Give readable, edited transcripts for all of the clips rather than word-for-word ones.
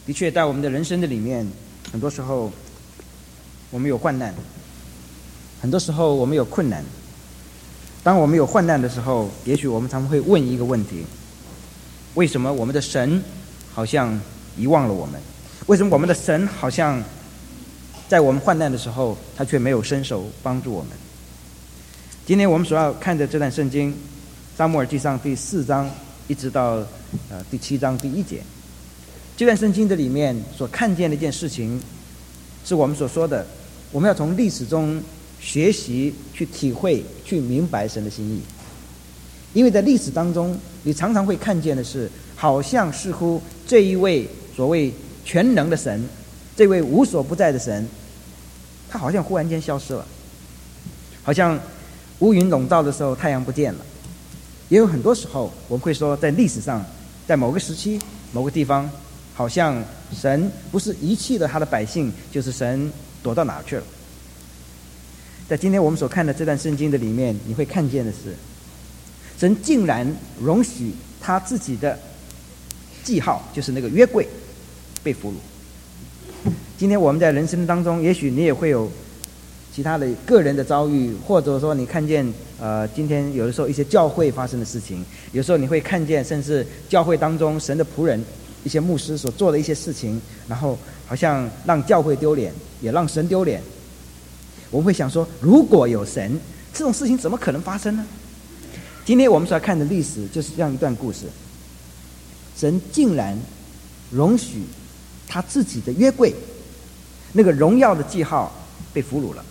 的确，在我们的人生的里面，很多时候我们有患难，很多时候我们有困难。当我们有患难的时候，也许我们常会问一个问题：为什么我们的神好像遗忘了我们？为什么我们的神好像在我们患难的时候，他却没有伸手帮助我们？今天我们所要看的这段圣经，撒母耳记上第4章一直到第7章第1节，这段圣经的里面所看见的一件事情，是我们所说的，我们要从历史中学习、去体会、去明白神的心意。因为在历史当中，你常常会看见的是，好像似乎这一位所谓全能的神，这位无所不在的神，他好像忽然间消失了，好像乌云笼罩的时候，太阳不见了。也有很多时候，我们会说，在历史上，在某个时期、某个地方，好像神不是遗弃了他的百姓，就是神躲到哪儿去了。在今天我们所看的这段圣经的里面，你会看见的是，神竟然容许他自己的记号，就是那个约柜，被俘虏。今天我们在人生当中，也许你也会有其他的个人的遭遇，或者说你看见今天有的时候一些教会发生的事情，有时候你会看见甚至教会当中神的仆人一些牧师所做的一些事情，然后好像让教会丢脸，也让神丢脸。我们会想说，如果有神，这种事情怎么可能发生呢？今天我们所要看的历史就是这样一段故事，神竟然容许他自己的约柜，那个荣耀的记号被俘虏了，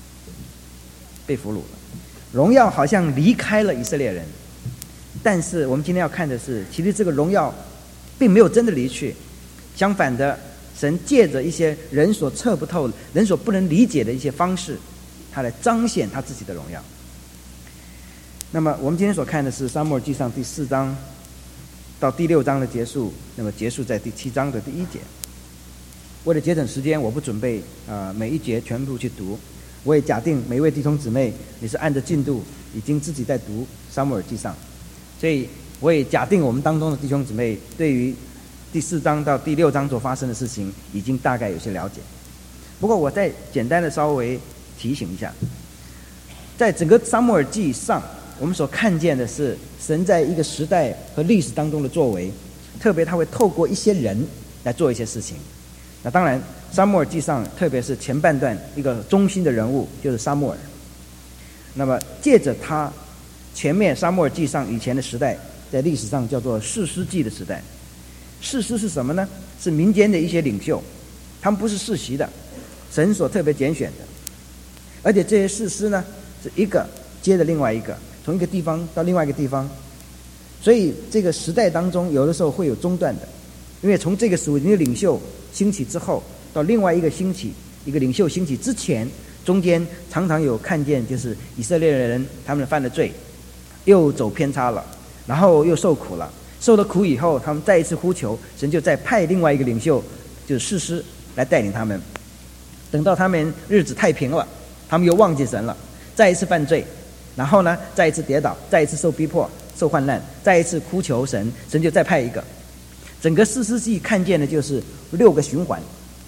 荣耀好像离开了以色列人。但是我们今天要看的是，其实这个荣耀并没有真的离去，相反的，神借着一些人所测不透、人所不能理解的一些方式，他来彰显他自己的荣耀。那么我们今天所看的是撒母耳记上第4章到第6章的结束，那么结束在第7章的第1节。为了节省时间，我不准备每一节全部去读，我也假定每一位弟兄姊妹你是按着进度已经自己在读撒母耳记上，所以我也假定我们当中的弟兄姊妹对于第4章到第6章所发生的事情已经大概有些了解。不过我再简单的稍微提醒一下，在整个撒母耳记上，我们所看见的是神在一个时代和历史当中的作为，特别他会透过一些人来做一些事情。那当然撒母耳记上特别是前半段一个中心的人物就是撒母耳，那么借着他前面撒母耳记上以前的时代，在历史上叫做士师记的时代。士师是什么呢？是民间的一些领袖，他们不是世袭的，神所特别拣选的，而且这些士师呢是一个接着另外一个，从一个地方到另外一个地方，所以这个时代当中有的时候会有中断的，因为从这个属灵的领袖兴起之后，到另外一个兴起，一个领袖兴起之前，中间常常有看见就是以色列人他们犯了罪，又走偏差了，然后又受苦了，受了苦以后，他们再一次呼求，神就再派另外一个领袖，就是士师来带领他们。等到他们日子太平了，他们又忘记神了，再一次犯罪，然后呢，再一次跌倒，再一次受逼迫、受患难，再一次呼求神，神就再派一个。整个士师记看见的就是6个循环，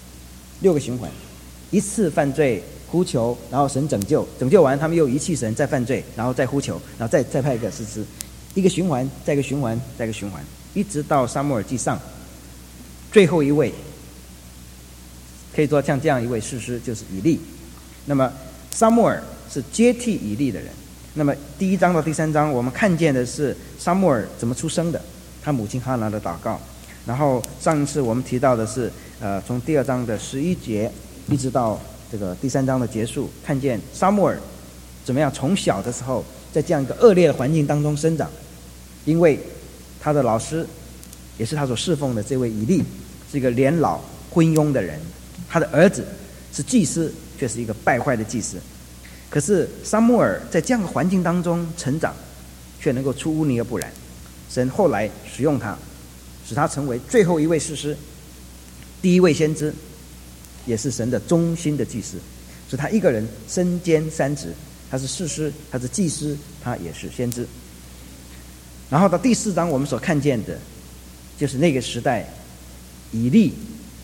一次犯罪呼求，然后神拯救，拯救完他们又遗弃神，再犯罪，然后再呼求，然后再派一个士师，一个循环，再一个循环，再一个循环，一直到撒母耳记上最后一位，可以说像这样一位士师就是以利。那么撒母耳是接替以利的人。那么第1章到第3章，我们看见的是撒母耳怎么出生的，他母亲哈拿的祷告。然后上一次我们提到的是从第2章的11节一直到这个第3章的结束，看见撒母耳怎么样从小的时候在这样一个恶劣的环境当中生长，因为他的老师也是他所侍奉的这位以利是一个年老昏庸的人，他的儿子是祭司，却是一个败坏的祭司。可是撒母耳在这样的环境当中成长，却能够出污泥而不染。神后来使用他，使他成为最后一位士师，第一位先知，也是神的忠心的祭司，是他一个人身兼3职，他是士师，他是祭司，他也是先知。然后到第4章我们所看见的就是那个时代以利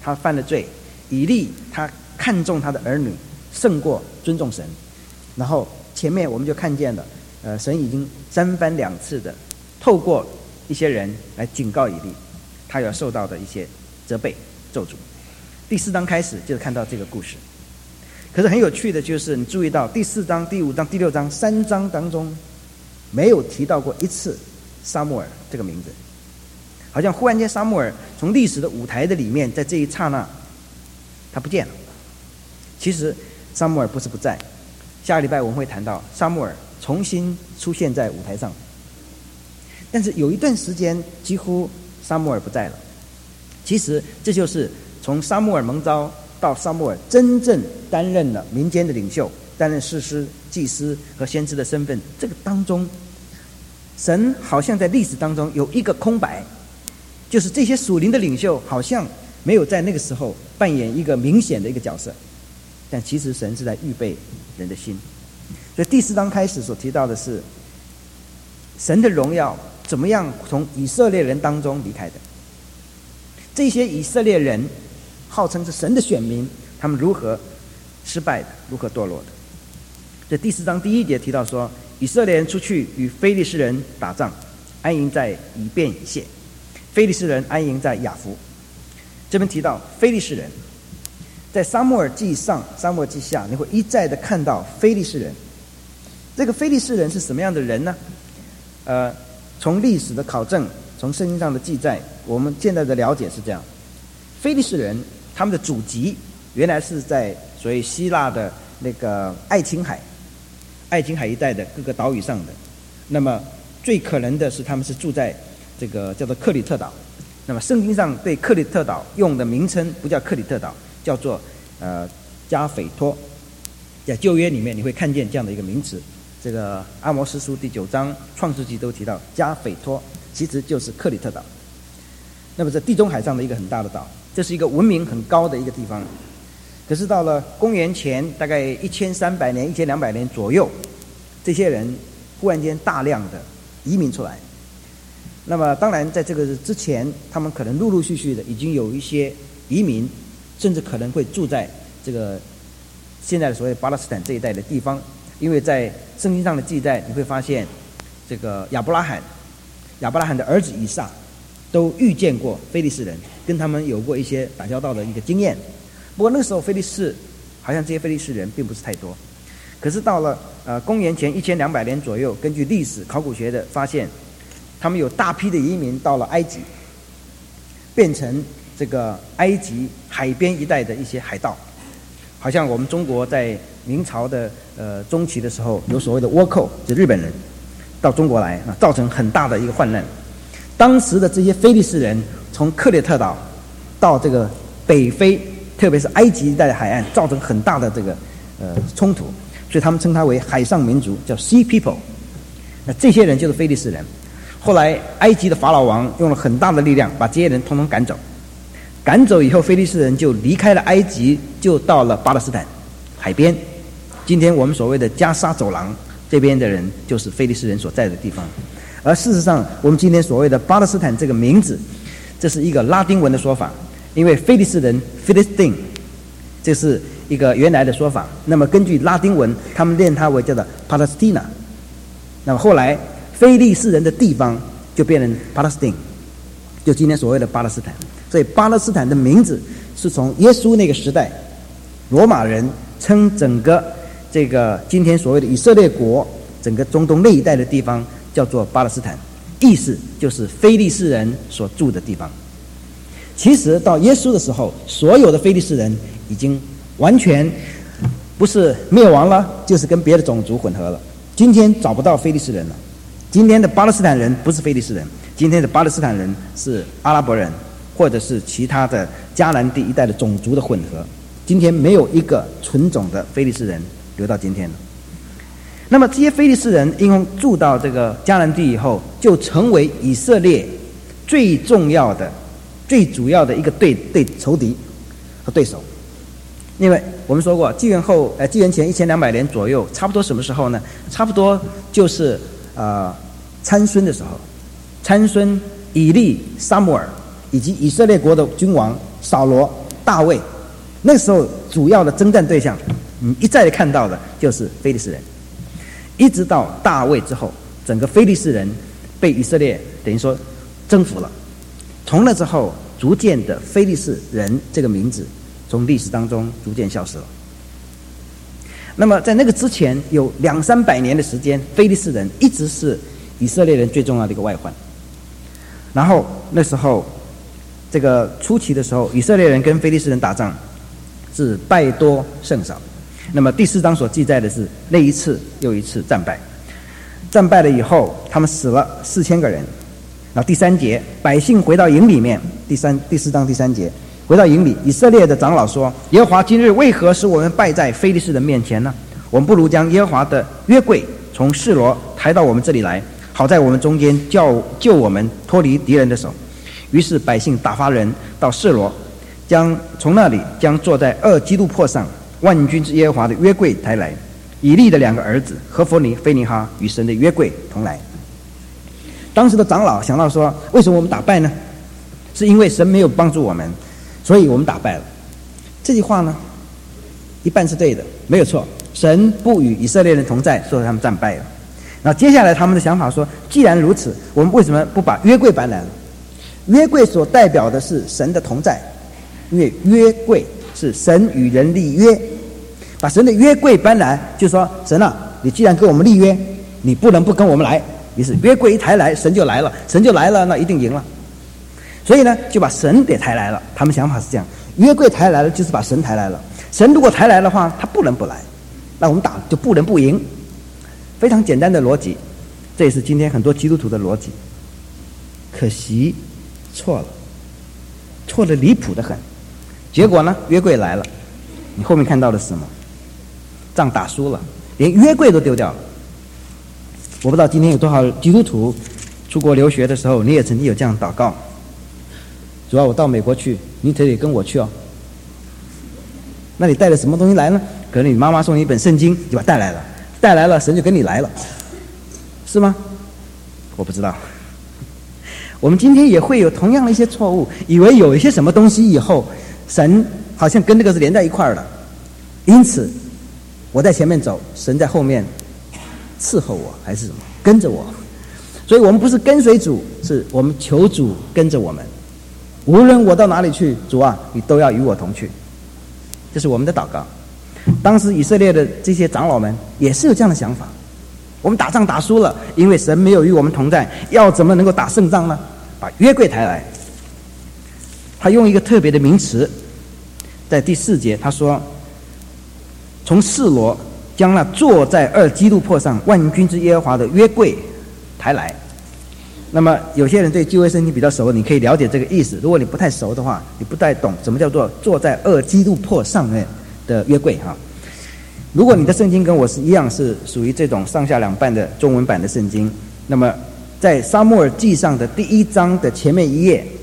他犯了罪，以利他看重他的儿女胜过尊重神。然后前面我们就看见了，神已经3番2次的透过一些人来警告以利，他要受到的一些责备咒诅。第4章开始就看到这个故事。可是很有趣的就是你注意到第4章、第5章、第6章3章当中没有提到过一次撒母耳这个名字，好像忽然间撒母耳从历史的舞台的里面，在这一刹那他不见了。其实撒母耳不是不在，下个礼拜我们会谈到撒母耳重新出现在舞台上，但是有一段时间几乎撒母耳不在了。其实这就是从撒母耳蒙召到撒母耳真正担任了民间的领袖，担任士师、祭司和先知的身份，这个当中神好像在历史当中有一个空白，就是这些属灵的领袖好像没有在那个时候扮演一个明显的一个角色，但其实神是在预备人的心。所以第4章开始所提到的是神的荣耀怎么样从以色列人当中离开的，这些以色列人号称是神的选民，他们如何失败的，如何堕落的。这第4章第1节提到说，以色列人出去与非利士人打仗，安营在以便以谢，非利士人安营在亚弗。这边提到非利士人，在撒母耳记上、撒母耳记下，你会一再的看到非利士人。这个非利士人是什么样的人呢？从历史的考证，从圣经上的记载，我们现在的了解是这样：非利士人他们的祖籍原来是在所谓希腊的那个爱琴海一带的各个岛屿上的。那么最可能的是他们是住在这个叫做克里特岛。那么圣经上对克里特岛用的名称不叫克里特岛，叫做加斐托。在旧约里面你会看见这样的一个名词，这个阿摩司书第9章、创世纪都提到加斐托，其实就是克里特岛。那么在地中海上的一个很大的岛，这是一个文明很高的一个地方。可是到了公元前大概1300年、1200年左右，这些人忽然间大量的移民出来。那么当然在这个之前，他们可能陆陆续续的已经有一些移民，甚至可能会住在这个现在的所谓巴勒斯坦这一带的地方。因为在圣经上的记载，你会发现这个亚伯拉罕的儿子以撒都遇见过非利士人，跟他们有过一些打交道的一个经验。不过那个时候非利士好像这些非利士人并不是太多。可是到了公元前1200年左右，根据历史考古学的发现，他们有大批的移民到了埃及，变成这个埃及海边一带的一些海盗。好像我们中国在明朝的中期的时候，有所谓的倭寇，就日本人到中国来，造成很大的一个患难。当时的这些非利士人从克里特岛到这个北非，特别是埃及一带的海岸，造成很大的这个冲突，所以他们称它为海上民族，叫 Sea People。那这些人就是非利士人。后来埃及的法老王用了很大的力量把这些人统统赶走。赶走以后，非利士人就离开了埃及，就到了巴勒斯坦海边。今天我们所谓的加沙走廊这边的人，就是非利士人所在的地方。而事实上，我们今天所谓的巴勒斯坦这个名字，这是一个拉丁文的说法，因为非利士人 Philistine 这是一个原来的说法。那么根据拉丁文，他们念它为叫做 Palestina。那么后来非利士人的地方就变成 Palestine， 就今天所谓的巴勒斯坦。所以巴勒斯坦的名字是从耶稣那个时代，罗马人称整个这个今天所谓的以色列国，整个中东那一带的地方叫做巴勒斯坦，意思就是非利士人所住的地方。其实到耶稣的时候，所有的非利士人已经完全不是灭亡了，就是跟别的种族混合了。今天找不到非利士人了。今天的巴勒斯坦人不是非利士人，今天的巴勒斯坦人是阿拉伯人，或者是其他的迦南地一带的种族的混合。今天没有一个纯种的非利士人留到今天了。那么这些非利士人因为住到这个迦南地以后，就成为以色列最重要的、最主要的一个对仇敌和对手。因为我们说过，纪元前1200年左右，差不多什么时候呢？差不多就是参孙的时候。参孙、以利、撒母耳以及以色列国的君王扫罗大卫，那时候主要的征战对象，你一再的看到的就是非利士人，一直到大卫之后，整个非利士人被以色列等于说征服了。从那之后，逐渐的非利士人这个名字从历史当中逐渐消失了。那么在那个之前有200-300年的时间，非利士人一直是以色列人最重要的一个外患。然后那时候这个初期的时候，以色列人跟非利士人打仗是败多胜少。那么第4章所记载的是那一次又一次战败，战败了以后他们死了4000个人。然后第3节，百姓回到营里面，第4章第3节，回到营里，以色列的长老说：耶和华今日为何使我们败在非利士人面前呢？我们不如将耶和华的约柜从示罗抬到我们这里来，好在我们中间救我们脱离敌人的手。于是百姓打发人到示罗，从那里将坐在2基路伯上万军之耶和华的约柜抬来。以利的2个儿子何弗尼、非尼哈与神的约柜同来。当时的长老想到说，为什么我们打败呢？是因为神没有帮助我们，所以我们打败了。这句话呢，一半是对的，没有错。神不与以色列人同在，所以他们战败了。然后接下来他们的想法说，既然如此，我们为什么不把约柜搬来了？约柜所代表的是神的同在，因为约柜是神与人立约，把神的约柜搬来，就说神啊，你既然跟我们立约，你不能不跟我们来。于是约柜一抬来，神就来了，神就来了，那一定赢了。所以呢，就把神给抬来了。他们想法是这样，约柜抬来了，就是把神抬来了。神如果抬来的话，他不能不来，那我们打就不能不赢。非常简单的逻辑，这也是今天很多基督徒的逻辑。可惜错了，错得离谱得很。结果呢，约柜来了，你后面看到的是什么？仗打输了，连约柜都丢掉了。我不知道今天有多少基督徒出国留学的时候，你也曾经有这样祷告：主要我到美国去，你得跟我去哦。那你带了什么东西来呢？可能你妈妈送你一本圣经，就把带来了，带来了，神就跟你来了，是吗？我不知道。我们今天也会有同样的一些错误，以为有一些什么东西以后，神好像跟这个是连在一块儿的，因此我在前面走，神在后面伺候我，还是什么跟着我。所以我们不是跟随主，是我们求主跟着我们。无论我到哪里去，主啊，你都要与我同去。这是我们的祷告。当时以色列的这些长老们也是有这样的想法：我们打仗打输了，因为神没有与我们同在，要怎么能够打胜仗呢？把约柜抬来。他用一个特别的名词，在第4节他说：从示罗将那坐在2基路伯上万军之耶和华的约柜抬来。那么有些人对旧约圣经比较熟，你可以了解这个意思。如果你不太熟的话，你不太懂什么叫做坐在2基路伯上面的约柜哈。如果你的圣经跟我是一样，是属于这种上下两半的中文版的圣经，那么在撒母耳记上的第1章的前面一页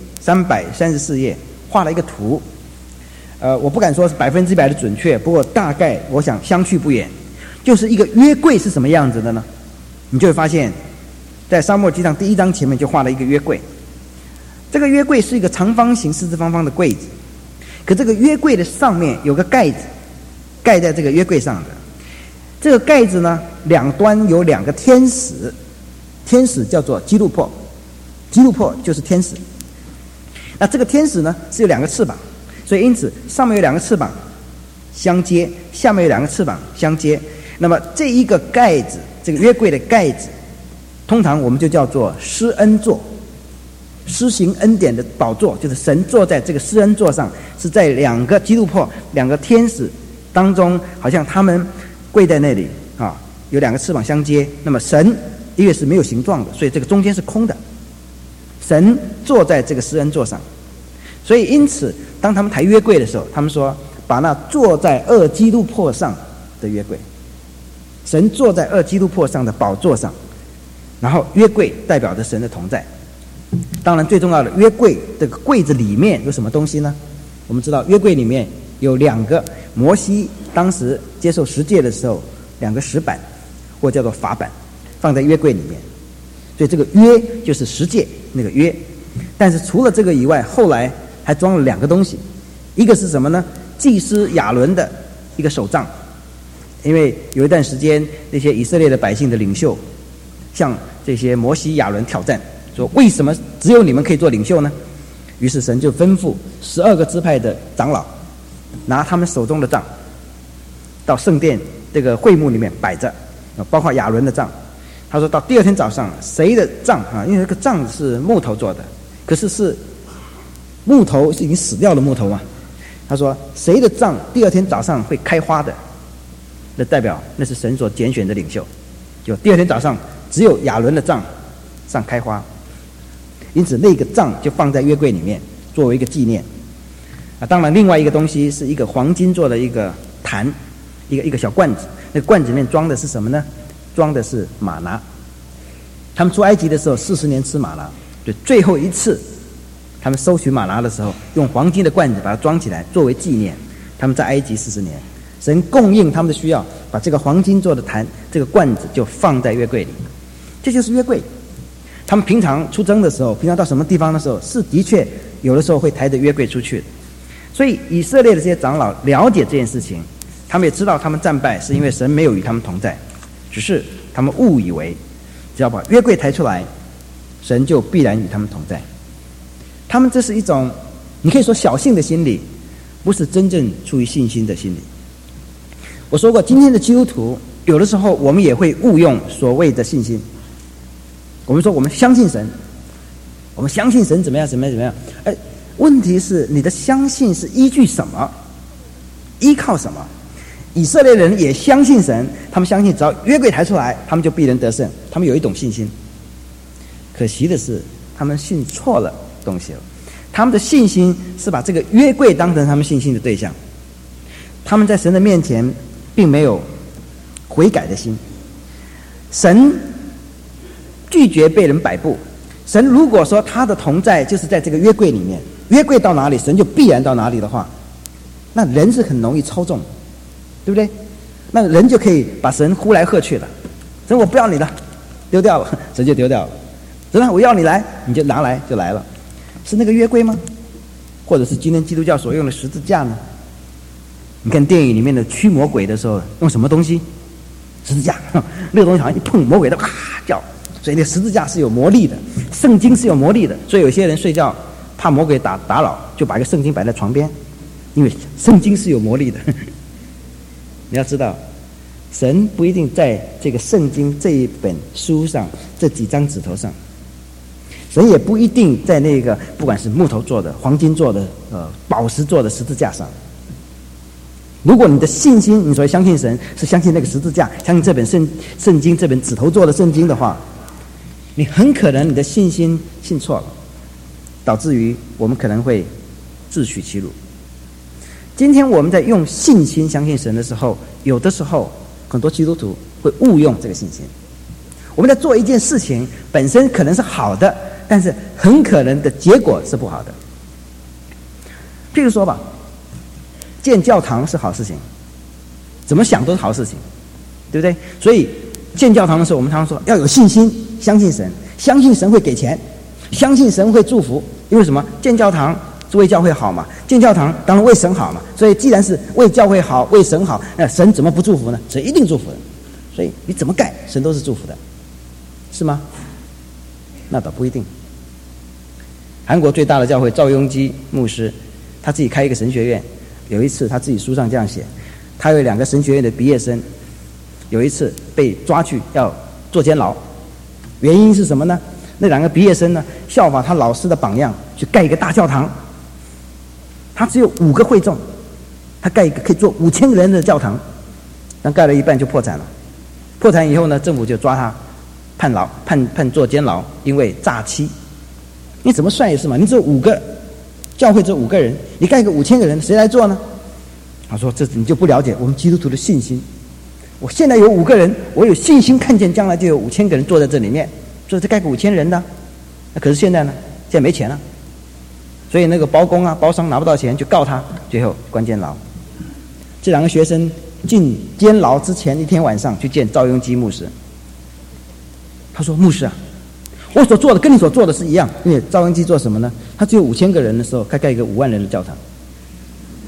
334页画了一个图。我不敢说是100%的准确，不过大概我想相去不远。就是一个约柜是什么样子的呢？你就会发现，在撒母耳记上第1章前面就画了一个约柜。这个约柜是一个长方形、四四方方的柜子，可这个约柜的上面有个盖子，盖在这个约柜上的。这个盖子呢，两端有2个天使，天使叫做基路伯，基路伯就是天使。那这个天使呢是有2个翅膀，所以因此上面有2个翅膀相接，下面有2个翅膀相接。那么这一个盖子，这个约柜的盖子，通常我们就叫做施恩座，施行恩典的宝座，就是神坐在这个施恩座上，是在2个基路伯、2个天使当中，好像他们跪在那里啊，有2个翅膀相接。那么神因为是没有形状的，所以这个中间是空的，神坐在这个施恩座上。所以因此当他们抬约柜的时候，他们说把那坐在2基路伯上的约柜，神坐在2基路伯上的宝座上，然后约柜代表着神的同在。当然最重要的，约柜这个柜子里面有什么东西呢？我们知道约柜里面有2个摩西当时接受十诫的时候2个石板，或叫做法板，放在约柜里面。所以这个约就是十诫那个约。但是除了这个以外，后来还装了2个东西， 一个是什么呢？祭司亚伦的一个手杖，因为有一段时间那些以色列的百姓的领袖向这些摩西亚伦挑战，说为什么只有你们可以做领袖呢？于是神就吩咐12个支派的长老拿他们手中的杖到圣殿这个会幕里面摆着，包括亚伦的杖。他说到第二天早上，谁的杖啊？因为这个杖是木头做的，可是是木头是已经死掉的木头嘛。他说谁的杖第二天早上会开花的，那代表那是神所拣选的领袖。就第二天早上只有亚伦的杖上开花，因此那个杖就放在约柜里面作为一个纪念。当然另外一个东西是一个黄金做的一个坛，一个小罐子，那个罐子里面装的是什么呢？装的是玛拿。他们出埃及的时候40年吃玛拿，就最后一次他们收取玛拿的时候，用黄金的罐子把它装起来作为纪念。他们在埃及40年，神供应他们的需要，把这个黄金做的坛这个罐子就放在约柜里，这就是约柜。他们平常出征的时候，平常到什么地方的时候，是的确有的时候会抬着约柜出去的。所以以色列的这些长老了解这件事情，他们也知道他们战败是因为神没有与他们同在，只是他们误以为只要把约柜抬出来，神就必然与他们同在。他们这是一种你可以说小信的心理，不是真正出于信心的心理。我说过，今天的基督徒有的时候我们也会误用所谓的信心。我们说我们相信神，我们相信神怎么样怎么样怎么样，问题是你的相信是依据什么，依靠什么？以色列人也相信神，他们相信只要约柜抬出来，他们就必然得胜，他们有一种信心。可惜的是他们信错了东西了。他们的信心是把这个约柜当成他们信心的对象，他们在神的面前并没有悔改的心。神拒绝被人摆布，神如果说他的同在就是在这个约柜里面，约柜到哪里神就必然到哪里的话，那人是很容易操纵，对不对？那人就可以把神呼来喝去了。神我不要你了，丢掉了，神就丢掉了。神我要你来，你就拿来就来了。是那个约柜吗？或者是今天基督教所用的十字架呢？你看电影里面的驱魔鬼的时候用什么东西？十字架，那个东西好像一碰魔鬼的叫。所以那十字架是有魔力的，圣经是有魔力的。所以有些人睡觉怕魔鬼打扰，就把一个圣经摆在床边，因为圣经是有魔力的。你要知道，神不一定在这个圣经这一本书上这几张纸头上，神也不一定在那个不管是木头做的、黄金做的、宝石做的十字架上。如果你的信心，你所谓相信神是相信那个十字架，相信这本圣经这本纸头做的圣经的话，你很可能你的信心信错了，导致于我们可能会自取其辱。今天我们在用信心相信神的时候，有的时候很多基督徒会误用这个信心。我们在做一件事情本身可能是好的，但是很可能的结果是不好的。譬如说吧，建教堂是好事情，怎么想都是好事情，对不对？所以建教堂的时候，我们常常说要有信心，相信神，相信神会给钱，相信神会祝福。因为什么？建教堂是为教会好嘛，建教堂当然为神好嘛。所以既然是为教会好，为神好，那神怎么不祝福呢？神一定祝福的。所以你怎么盖，神都是祝福的，是吗？那倒不一定。韩国最大的教会赵雍基牧师，他自己开一个神学院。有一次他自己书上这样写，他有2个神学院的毕业生，有一次被抓去要坐监牢，原因是什么呢？那2个毕业生呢，效法他老师的榜样，去盖一个大教堂。他只有5个会众，他盖一个可以坐5000个人的教堂，但盖了一半就破产了。破产以后呢，政府就抓他判坐监牢，因为诈欺。你怎么算也是嘛，你只有5个教会只有5个人，你盖个5000个人，谁来做呢？他说：“这你就不了解我们基督徒的信心。我现在有5个人，我有信心看见将来就有5000个人坐在这里面，所以这盖个5000人的。那可是现在呢？现在没钱了，所以那个包工啊、包商拿不到钱，就告他，最后关监牢。这2个学生进监牢之前一天晚上去见赵雍基牧师，他说：‘牧师啊，我所做的跟你所做的是一样。’因为赵雍基做什么呢？他只有5000个人的时候，他盖一个5万人的教堂。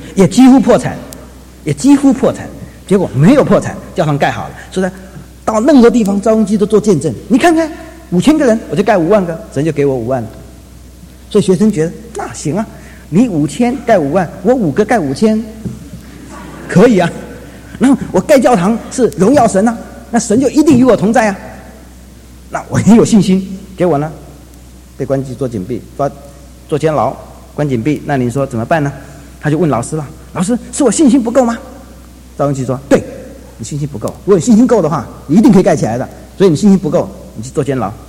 也几乎破产，结果没有破产，教堂盖好了。所以到任何地方，赵镕基都做见证。你看看5000个人，我就盖5万个，神就给我5万了。所以学生觉得那行啊，你5000盖5万，我5个盖5000，可以啊。然后我盖教堂是荣耀神啊，那神就一定与我同在啊。那我很有信心。结果呢，被关进做紧闭，做监牢，关紧闭。那你说怎么办呢？他就问老师了：“老师，是我信心不够吗？”赵镕基说：“对，你信心不够。如果你信心够的话，你一定可以盖起来的。所以你信心不够，你去做监牢。”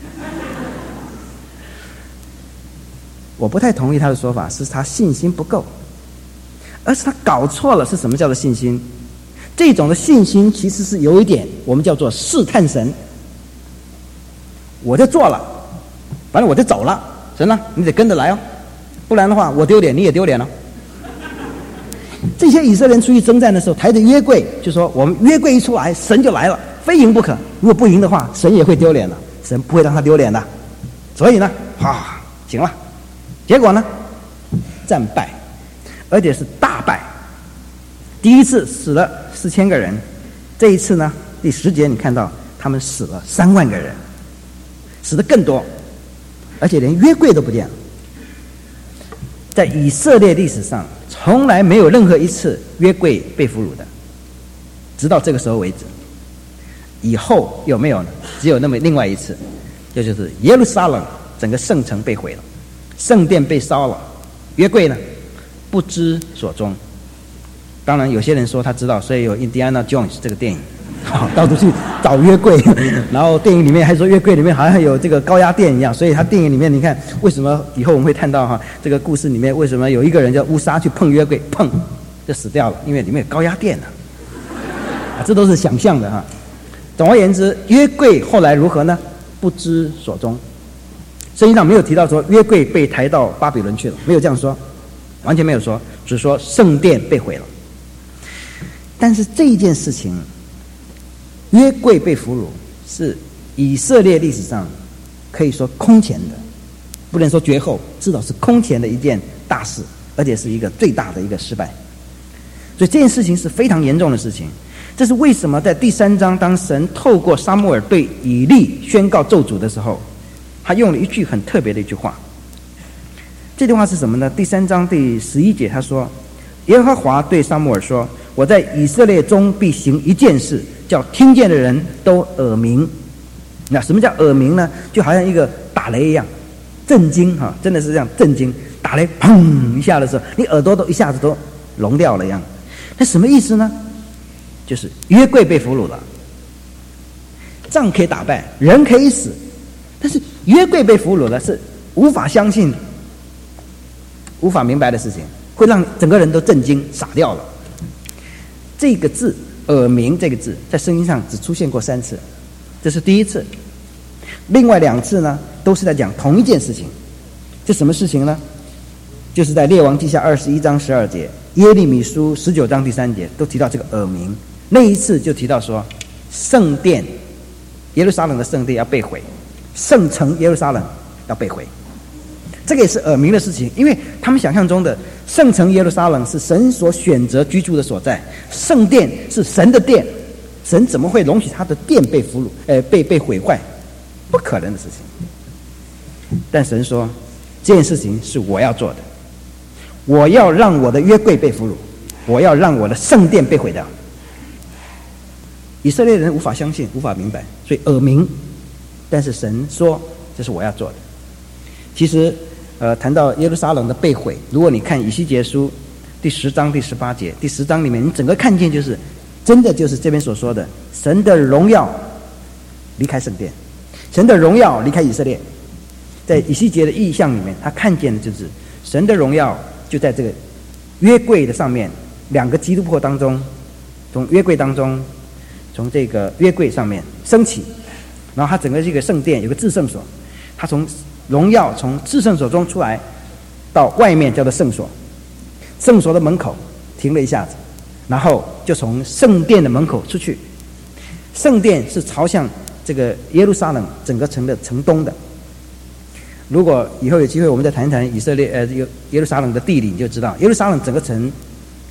我不太同意他的说法，是他信心不够，而是他搞错了是什么叫做信心。这种的信心其实是有一点我们叫做试探神。我就做了，反正我就走了，神呢，你得跟着来哦，不然的话我丢脸你也丢脸了。这些以色列人出去征战的时候，抬着约柜，就说我们约柜一出来，神就来了，非赢不可。如果不赢的话，神也会丢脸的，神不会让他丢脸的。所以呢，行了。结果呢，战败，而且是大败。第一次死了4000个人，这一次呢，第10节你看到他们死了3万个人，死得更多，而且连约柜都不见了。在以色列历史上，从来没有任何一次约柜被俘虏的，直到这个时候为止。以后有没有呢？只有那么另外一次，这就是耶路撒冷整个圣城被毁了，圣殿被烧了，约柜呢不知所踪。当然有些人说他知道，所以有《Indiana Jones》这个电影，到处去找约柜，然后电影里面还说约柜里面好像有这个高压电一样，所以他电影里面你看为什么以后我们会看到这个故事里面为什么有一个人叫乌撒去碰约柜，碰就死掉了，因为里面有高压电这都是想象的总而言之，约柜后来如何呢？不知所踪。圣经上没有提到说约柜被抬到巴比伦去了，没有这样说，完全没有说，只说圣殿被毁了。但是这一件事情，约柜被俘虏，是以色列历史上可以说空前的，不能说绝后，至少是空前的一件大事，而且是一个最大的一个失败。所以这件事情是非常严重的事情。这是为什么在第3章，当神透过撒母耳对以利宣告咒诅的时候，他用了一句很特别的一句话。这句话是什么呢？第3章第11节他说：“耶和华对撒母耳说，我在以色列中必行一件事，叫听见的人都耳鸣。”那什么叫耳鸣呢？就好像一个打雷一样，震惊真的是这样震惊。打雷砰一下的时候，你耳朵都一下子都聋掉了一样。那什么意思呢？就是约柜被俘虏了，仗可以打败，人可以死，但是约柜被俘虏了，是无法相信、无法明白的事情，会让整个人都震惊傻掉了。这个字耳鸣这个字在圣经上只出现过3次，这是第一次。另外2次呢，都是在讲同一件事情。这什么事情呢？就是在列王记下21章12节，耶利米书19章第3节都提到这个耳鸣。那一次就提到说，圣殿耶路撒冷的圣殿要被毁，圣城耶路撒冷要被毁。这个也是耳鸣的事情，因为他们想象中的圣城耶路撒冷是神所选择居住的所在，圣殿是神的殿，神怎么会容许他的殿被俘虏被毁坏？不可能的事情。但神说这件事情是我要做的，我要让我的约柜被俘虏，我要让我的圣殿被毁掉。以色列人无法相信，无法明白，所以耳鸣。但是神说这是我要做的。其实谈到耶路撒冷的被毁，如果你看以西结书第10章第18节，第10章里面你整个看见就是真的就是这边所说的，神的荣耀离开圣殿，神的荣耀离开以色列。在以西结的意象里面，他看见的就是神的荣耀就在这个约柜的上面，2个基督伯当中，从约柜当中，从这个约柜上面升起，然后它整个这个圣殿有个至圣所，它从荣耀从至圣所中出来，到外面叫做圣所，圣所的门口停了一下子，然后就从圣殿的门口出去。圣殿是朝向这个耶路撒冷整个城的城东的。如果以后有机会我们再谈一谈以色列耶路撒冷的地理，你就知道耶路撒冷整个城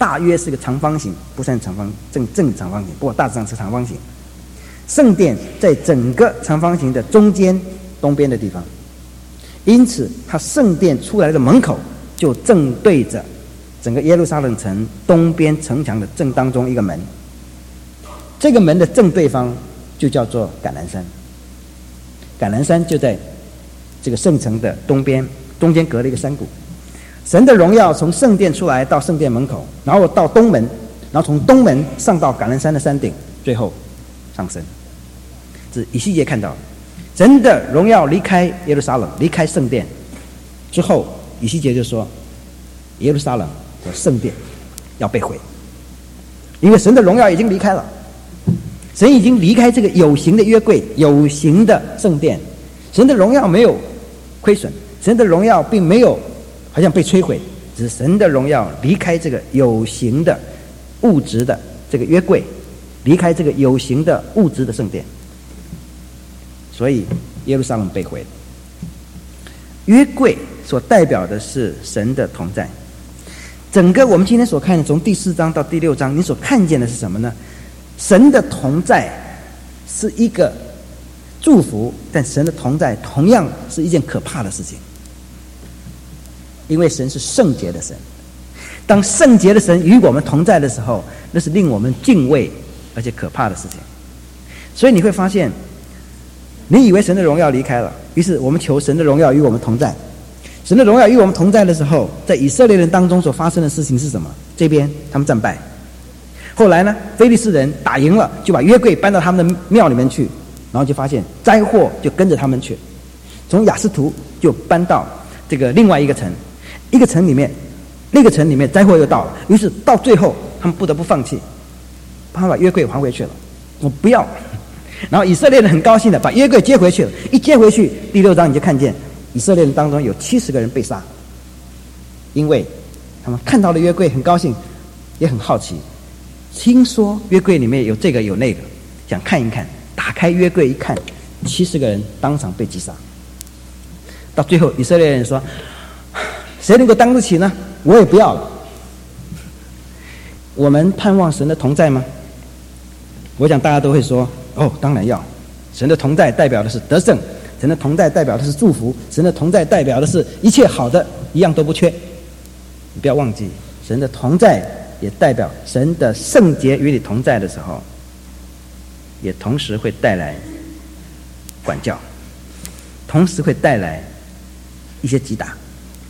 大约是个长方形，不算正长方形，不过大致上是长方形。圣殿在整个长方形的中间东边的地方，因此它圣殿出来的门口就正对着整个耶路撒冷城东边城墙的正当中一个门，这个门的正对方就叫做橄榄山。橄榄山就在这个圣城的东边，中间隔了一个山谷。神的荣耀从圣殿出来到圣殿门口，然后到东门，然后从东门上到橄榄山的山顶，最后上升。这是以西结看到神的荣耀离开耶路撒冷，离开圣殿之后，以西结就说耶路撒冷和圣殿要被毁，因为神的荣耀已经离开了，神已经离开这个有形的约柜，有形的圣殿，神的荣耀没有亏损，神的荣耀并没有好像被摧毁，只是神的荣耀离开这个有形的物质的这个约柜，离开这个有形的物质的圣殿，所以耶路撒冷被毁了。约柜所代表的是神的同在。整个我们今天所看的从第4章到第6章，你所看见的是什么呢？神的同在是一个祝福，但神的同在同样是一件可怕的事情，因为神是圣洁的神。当圣洁的神与我们同在的时候，那是令我们敬畏而且可怕的事情。所以你会发现，你以为神的荣耀离开了，于是我们求神的荣耀与我们同在。神的荣耀与我们同在的时候，在以色列人当中所发生的事情是什么？这边他们战败，后来呢，非利士人打赢了，就把约柜搬到他们的庙里面去，然后就发现灾祸就跟着他们去，从亚斯图就搬到这个另外一个城，一个城里面，那个城里面灾祸又到了，于是到最后他们不得不放弃，他们把约柜还回去了，我不要。然后以色列人很高兴的把约柜接回去了，一接回去，第6章你就看见以色列人当中有70个人被杀，因为他们看到了约柜很高兴，也很好奇，听说约柜里面有这个有那个，想看一看，打开约柜一看，70个人当场被击杀。到最后以色列人说，谁能够当得起呢？我也不要了。我们盼望神的同在吗？我想大家都会说，哦，当然要。神的同在代表的是得胜，神的同在代表的是祝福，神的同在代表的是一切好的一样都不缺。你不要忘记，神的同在也代表神的圣洁与你同在的时候，也同时会带来管教，同时会带来一些击打。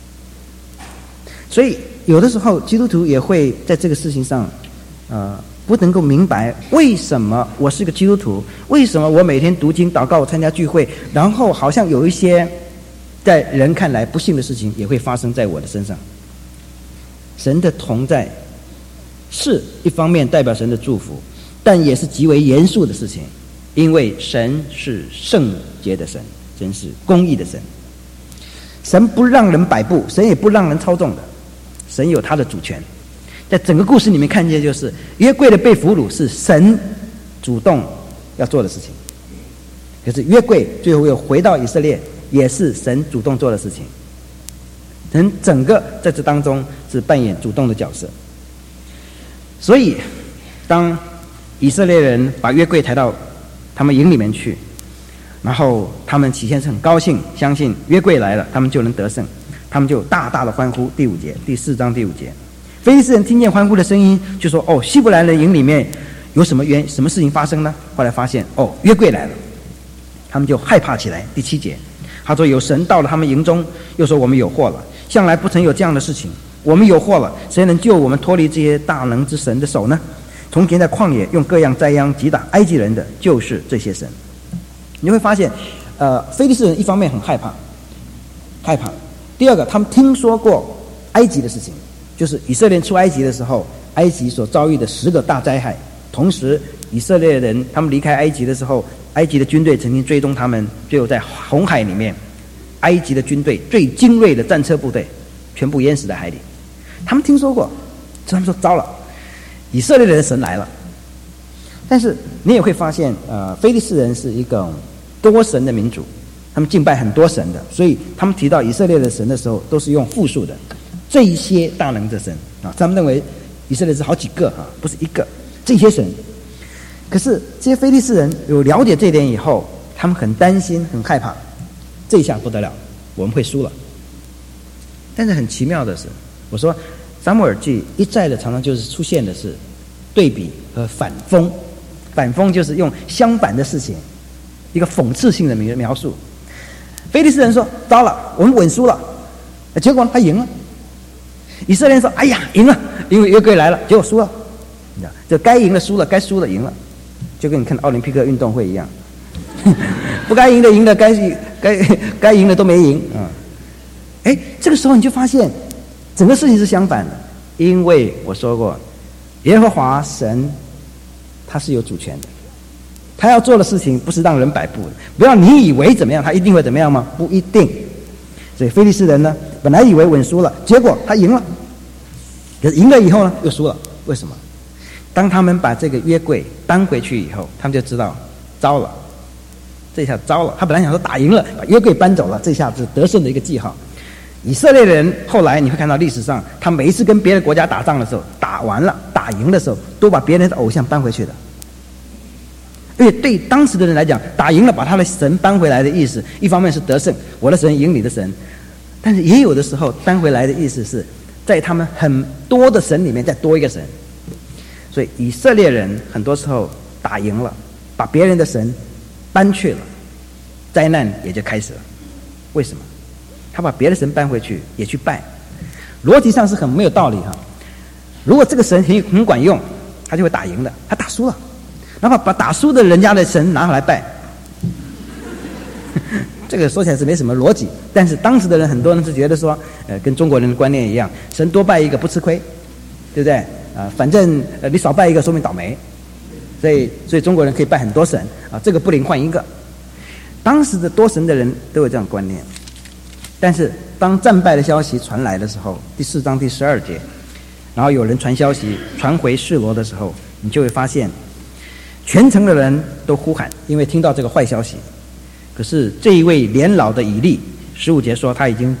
所以有的时候基督徒也会在这个事情上不能够明白为什么我是个基督徒，为什么我每天读经祷告参加聚会，然后好像有一些在人看来不幸的事情也会发生在我的身上。神的同在是一方面代表神的祝福，但也是极为严肃的事情，因为神是圣洁的神，神是公义的神，神不让人摆布，神也不让人操纵的，神有他的主权。在整个故事里面看见，就是约柜的被俘虏是神主动要做的事情，可是约柜最后又回到以色列，也是神主动做的事情。神整个在这当中是扮演主动的角色。所以当以色列人把约柜抬到他们营里面去，然后他们起先是很高兴，相信约柜来了他们就能得胜，他们就大大的欢呼。第5节，第4章第5节，非利士人听见欢呼的声音，就说，哦，希伯来人营里面有什么事情发生呢？后来发现，哦，约柜来了，他们就害怕起来。第7节，他说，有神到了他们营中，又说，我们有祸了，向来不曾有这样的事情，我们有祸了，谁能救我们脱离这些大能之神的手呢？从前在旷野用各样灾殃击打埃及人的，就是这些神。你会发现非利士人一方面很害怕，第二个，他们听说过埃及的事情，就是以色列人出埃及的时候，埃及所遭遇的10个大灾害，同时以色列人他们离开埃及的时候，埃及的军队曾经追踪他们，最后在红海里面，埃及的军队最精锐的战车部队全部淹死在海里。他们听说过，他们说糟了，以色列人的神来了。但是你也会发现非利士人是一个多神的民族，他们敬拜很多神的，所以他们提到以色列的神的时候都是用复数的，这一些大能的神啊，他们认为以色列是好几个啊，不是一个。这些神，可是这些非利士人有了解这一点以后，他们很担心，很害怕。这一下不得了，我们会输了。但是很奇妙的是，我说撒母耳记一再的常常就是出现的是对比和反讽。反讽就是用相反的事情，一个讽刺性的描述。非利士人说：“糟了，我们稳输了。”结果他赢了。以色列人说：“哎呀，赢了，因为约柜来了。”结果输了。就该赢的输了，该输的赢了，就跟你看奥林匹克运动会一样，不该赢的赢了，该赢的都没赢啊。这个时候你就发现，整个事情是相反的，因为我说过，耶和华神他是有主权的，他要做的事情不是让人摆布的，不要你以为怎么样，他一定会怎么样吗？不一定。所以非利士人呢，本来以为稳输了，结果他赢了，可是赢了以后呢，又输了。为什么？当他们把这个约柜搬回去以后，他们就知道糟了，这下糟了。他本来想说打赢了，把约柜搬走了，这下子得胜的一个记号。以色列人后来你会看到历史上，他每一次跟别的国家打仗的时候，打完了打赢的时候，都把别人的偶像搬回去的。因为对当时的人来讲，打赢了把他的神搬回来的意思，一方面是得胜，我的神赢你的神，但是也有的时候搬回来的意思是在他们很多的神里面再多一个神。所以以色列人很多时候打赢了，把别人的神搬去了，灾难也就开始了。为什么？他把别的神搬回去也去拜，逻辑上是很没有道理哈。如果这个神很管用，他就会打赢的，他打输了，然后把打输的人家的神拿回来拜，这个说起来是没什么逻辑。但是当时的人很多人是觉得说，跟中国人的观念一样，神多拜一个不吃亏，对不对？反正你少拜一个说明倒霉，所以中国人可以拜很多神啊，这个不灵换一个。当时的多神的人都有这样观念，但是当战败的消息传来的时候，第4章第12节，然后有人传消息传回示罗的时候，你就会发现全城的人都呼喊，因为听到这个坏消息。可是这一位年老的以利，15节说他已经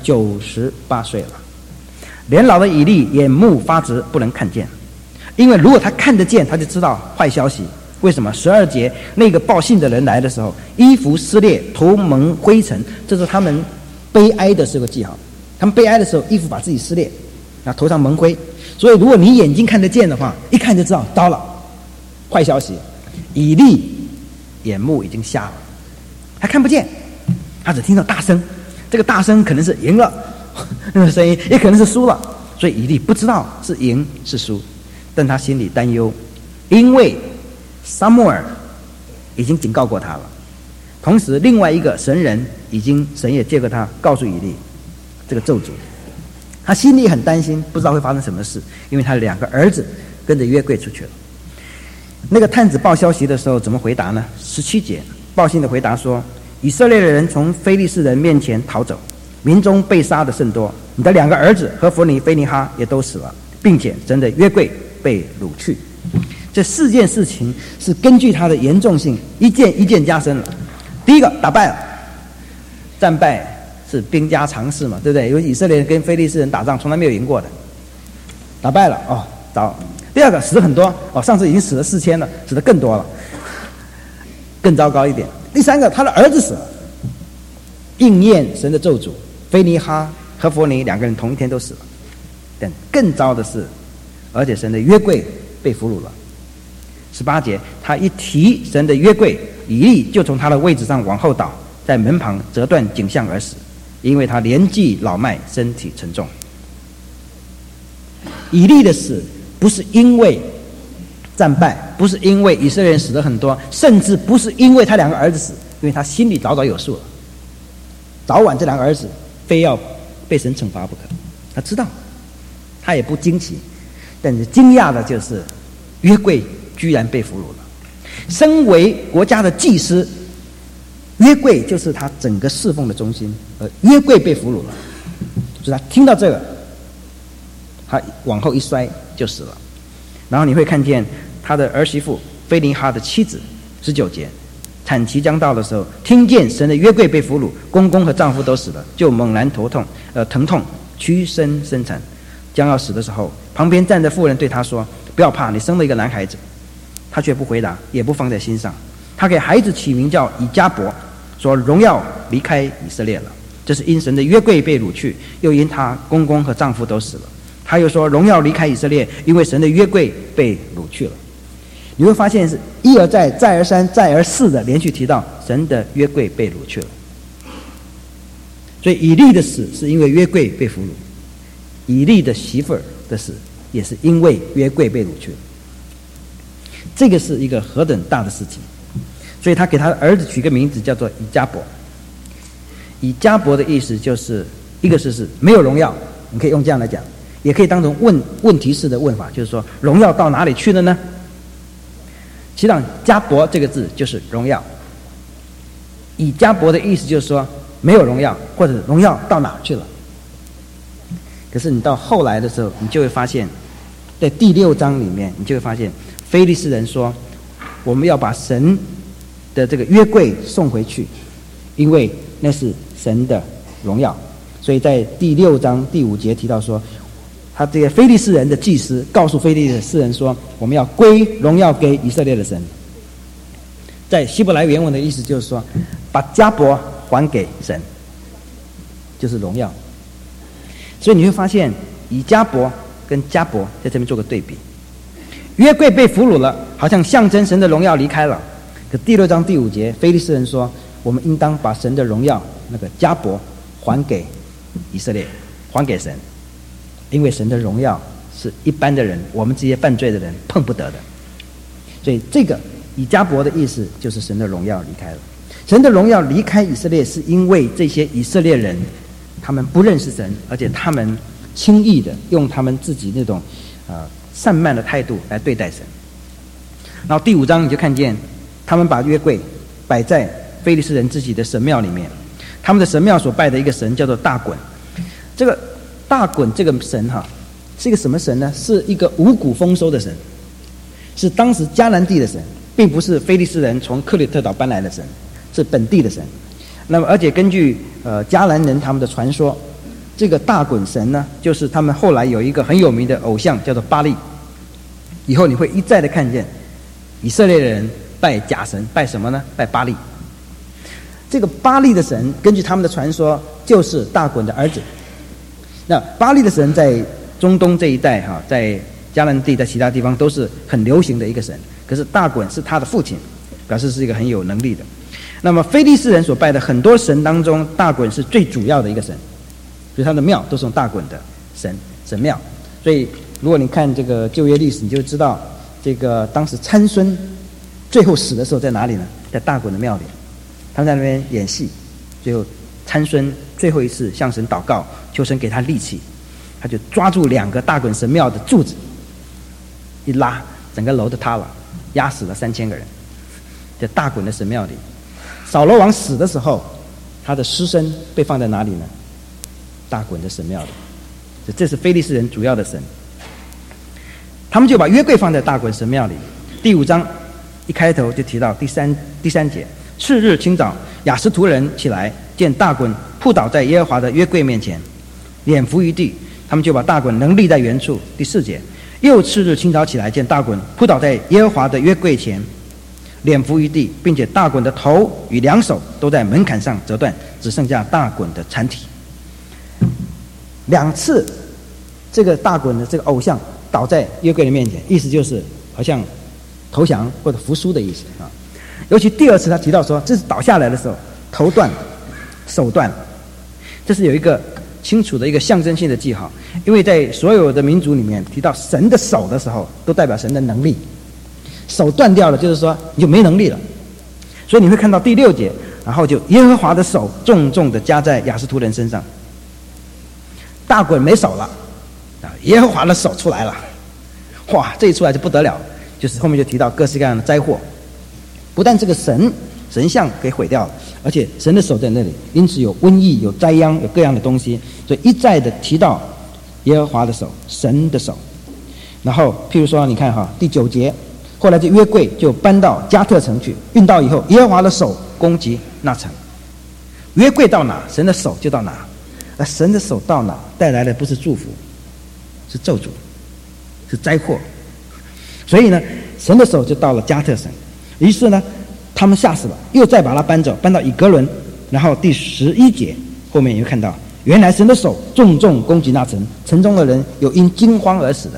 98岁了，年老的以利眼目发直，不能看见。因为如果他看得见，他就知道坏消息。为什么？12节那个报信的人来的时候，衣服撕裂，头蒙灰尘，这是他们悲哀的这个记号。他们悲哀的时候，衣服把自己撕裂，然后头上蒙灰。所以如果你眼睛看得见的话，一看就知道糟了，坏消息。以利眼目已经瞎了，他看不见，他只听到大声，这个大声可能是赢了那个声音，也可能是输了，所以以利不知道是赢是输，但他心里担忧，因为撒母耳已经警告过他了，同时另外一个神人神也借过他告诉以利这个咒诅，他心里很担心，不知道会发生什么事，因为他的2个儿子跟着约柜出去了。那个探子报消息的时候怎么回答呢？17节报信的回答说，以色列的人从非利士人面前逃走，民中被杀的甚多，你的2个儿子和弗尼、菲尼哈也都死了，并且神的约柜被掳去。这4件事情是根据它的严重性一件一件加深了。第一个，打败了，战败是兵家常事嘛，对不对？因为以色列人跟非利士人打仗从来没有赢过的，打败了哦，糟。第二个，死很多哦，上次已经死了4000了，死得更多了，更糟糕一点。第三个，他的儿子死了，应验神的咒诅，菲尼哈和弗尼2个人同一天都死了。但更糟的是，而且神的约柜被俘虏了。18节，他一提神的约柜，以利就从他的位置上往后倒，在门旁折断颈项而死，因为他年纪老迈，身体沉重。以利的死不是因为战败，不是因为以色列人死了很多，甚至不是因为他2个儿子死，因为他心里早早有数了，早晚这2个儿子非要被神惩罚不可，他知道，他也不惊奇，但是惊讶的就是约柜居然被俘虏了。身为国家的祭司，约柜就是他整个侍奉的中心，而约柜被俘虏了，所以他听到这个，他往后一摔就死了。然后你会看见他的儿媳妇菲尼哈的妻子，19节，产期将到的时候，听见神的约柜被俘虏，公公和丈夫都死了，就猛然疼痛，屈身生产， 将要死的时候，旁边站着妇人对他说：“不要怕，你生了一个男孩子。”他却不回答，也不放在心上。他给孩子起名叫以迦伯，说荣耀离开以色列了。这是因神的约柜被掳去，又因她公公和丈夫都死了。他又说荣耀离开以色列，因为神的约柜被掳去了。你会发现是一而再再而三再而四的连续提到神的约柜被掳去了。所以以利的死是因为约柜被俘虏，以利的媳妇儿的死也是因为约柜被掳去了。这个是一个何等大的事情，所以他给他的儿子取个名字叫做以迦伯。以迦伯的意思就是一个是没有荣耀，你可以用这样来讲，也可以当成问题式的问法，就是说荣耀到哪里去了呢？实际上迦伯这个字就是荣耀，以迦伯的意思就是说没有荣耀，或者荣耀到哪去了。可是你到后来的时候，你就会发现在第6章里面，你就会发现非利士人说我们要把神的这个约柜送回去，因为那是神的荣耀。所以在第6章第5节提到说，他这个非利士人的祭司告诉非利士人说，我们要归荣耀给以色列的神。在希伯来原文的意思就是说，把迦伯还给神，就是荣耀。所以你会发现以迦伯跟迦伯在这边做个对比，约柜被俘虏了，好像象征神的荣耀离开了。可第6章第5节，非利士人说，我们应当把神的荣耀那个迦伯还给以色列，还给神，因为神的荣耀是一般的人，我们这些犯罪的人碰不得的。所以这个以迦伯的意思就是神的荣耀离开了。神的荣耀离开以色列，是因为这些以色列人他们不认识神，而且他们轻易的用他们自己那种散漫的态度来对待神。然后第5章你就看见他们把约柜摆在非利士人自己的神庙里面，他们的神庙所拜的一个神叫做大衮。这个大衮这个神是一个什么神呢？是一个五谷丰收的神，是当时迦南地的神，并不是非利士人从克里特岛搬来的神，是本地的神。那么而且根据迦南人他们的传说，这个大衮神呢，就是他们后来有一个很有名的偶像叫做巴力。以后你会一再的看见以色列人拜假神，拜什么呢？拜巴力。这个巴力的神根据他们的传说就是大衮的儿子。那巴力的神在中东这一带在迦南地在其他地方都是很流行的一个神，可是大衮是他的父亲，表示是一个很有能力的。那么非利士人所拜的很多神当中，大衮是最主要的一个神，所以他的庙都是用大衮的神庙。所以如果你看这个旧约历史，你就知道这个当时参孙最后死的时候在哪里呢？在大衮的庙里，他们在那边演戏。最后参孙最后一次向神祷告，求神给他力气，他就抓住2个大衮神庙的柱子，一拉，整个楼都塌了，压死了3000个人。在大衮的神庙里，扫罗王死的时候，他的尸身被放在哪里呢？大衮的神庙里。这是非利士人主要的神，他们就把约柜放在大衮神庙里。第5章一开头就提到第三节，次日清早，亚实突人起来，见大衮扑倒在耶和华的约柜面前，脸伏于地，他们就把大衮仍立在原处。第4节，又次日清早起来，见大衮扑倒在耶和华的约柜前，脸伏于地，并且大衮的头与2手都在门槛上折断，只剩下大衮的残体。2次这个大衮的这个偶像倒在约柜的面前，意思就是好像投降或者服输的意思尤其第2次他提到说，这是倒下来的时候头断手断，这是有一个清楚的一个象征性的记号。因为在所有的民族里面提到神的手的时候，都代表神的能力，手断掉了就是说你就没能力了。所以你会看到第6节，然后就耶和华的手重重的加在亚实突人身上，大衮没手了，耶和华的手出来了。哇，这一出来就不得了，就是后面就提到各式各样的灾祸，不但这个神像给毁掉了，而且神的手在那里，因此有瘟疫，有灾殃，有各样的东西。所以一再的提到耶和华的手，神的手。然后譬如说你看第9节，后来这约柜就搬到加特城去，运到以后，耶和华的手攻击那城。约柜到哪，神的手就到哪。而神的手到哪，带来的不是祝福， 是咒诅，是灾祸。所以呢，神的手就到了加特城，于是呢，他们吓死了，又再把他搬走，搬到以格伦。然后第11节后面也会看到，原来神的手重重攻击那城，城中的人有因惊慌而死的。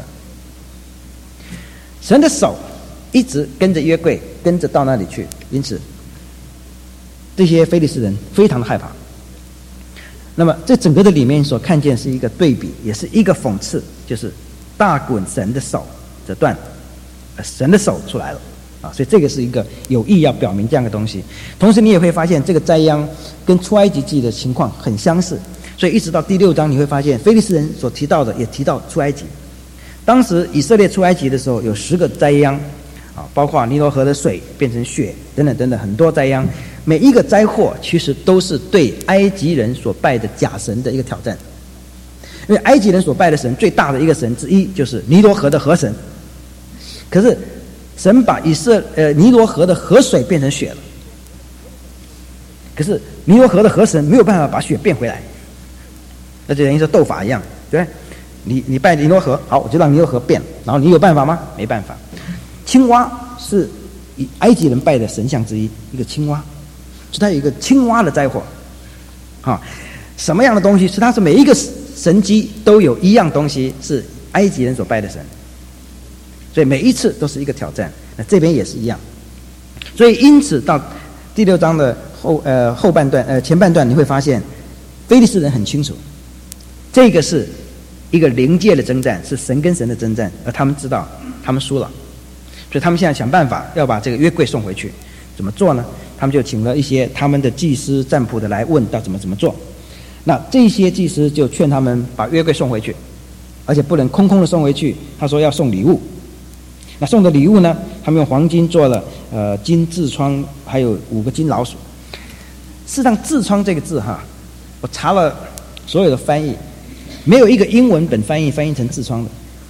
神的手一直跟着约柜，跟着到那里去，因此这些非利士人非常的害怕。那么这整个的里面所看见是一个对比，也是一个讽刺，就是大滚神的手这段，神的手出来了啊！所以这个是一个有意要表明这样的东西。同时你也会发现这个灾殃跟出埃及记的情况很相似，所以一直到第6章你会发现非利士人所提到的也提到出埃及。当时以色列出埃及的时候有10个灾殃啊，包括尼罗河的水变成血等等等等很多灾殃。每一个灾祸其实都是对埃及人所拜的假神的一个挑战，因为埃及人所拜的神最大的一个神之一就是尼罗河的河神，可是神把尼罗河的河水变成血了，可是尼罗河的河神没有办法把血变回来，那就等于说斗法一样，对不对？你拜尼罗河，好，我就让尼罗河变，然后你有办法吗？没办法。青蛙是埃及人拜的神像之一，一个青蛙，所以它有一个青蛙的灾祸。什么样的东西是它是每一个神迹都有一样东西是埃及人所拜的神，所以每一次都是一个挑战。那这边也是一样，所以因此到第6章的后半段前半段你会发现非利士人很清楚，这个是一个灵界的征战，是神跟神的征战，而他们知道他们输了，所以他们现在想办法要把这个约柜送回去。怎么做呢？他们就请了一些他们的祭司占卜的来问到怎么做。那这些祭司就劝他们把约柜送回去，而且不能空空的送回去，他说要送礼物。那送的礼物呢，他们用黄金做了金痔疮，还有5个金老鼠。事实上痔疮这个字我查了所有的翻译，没有一个英文本翻译成痔疮的。